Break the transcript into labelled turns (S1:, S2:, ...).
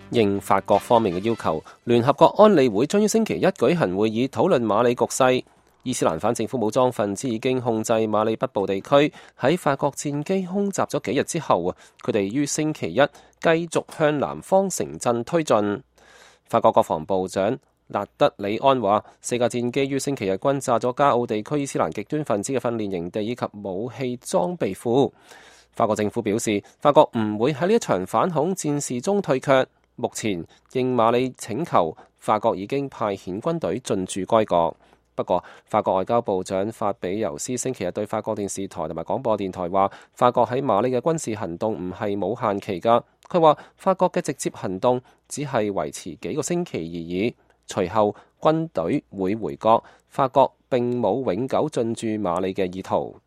S1: 應法國方面嘅要求，聯合國安理會將於星期一舉行會議討論馬里局勢。伊斯蘭反政府武裝分子已經控制馬里北部地區，喺法國戰機空襲咗幾日之後，佢哋於星期一繼續向南方城鎮推進。法國國防部長納德里安話，4架戰機於星期日轟炸咗加奧地區伊斯蘭極端分子嘅訓練營地以及武器裝備庫。法國政府表示，法國唔會喺呢一場反恐戰事中退卻。目前應馬里請求，法國已經派遣軍隊進駐該國。不過，法國外交部長法比尤斯星期日對法國電視台同埋廣播電台話，法國喺馬里嘅軍事行動唔係冇限期㗎。佢話法國嘅直接行動只係維持幾個星期而已，隨後軍隊會回國。法國並冇永久進駐馬里嘅意圖。